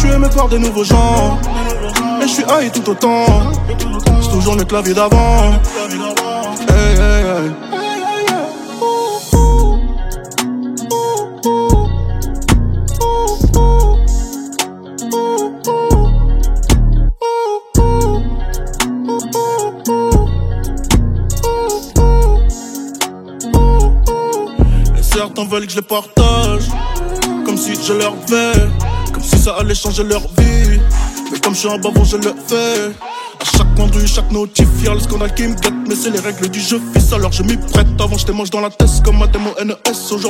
suis aimé par des nouveaux gens. Et je suis haï tout autant. C'est toujours mieux que la vie d'avant. Hey, hey, hey. Certains veulent que je les partage, comme si je leur devais, comme si ça allait changer leur vie. Mais comme je suis un bavon, je le fais. À chaque coin de rue, chaque notif, y'a le scandale qui me guette. Mais c'est les règles du jeu, fils, alors je m'y prête. Avant, j'étais moche dans la tête comme ma démo NES. Aujourd'hui,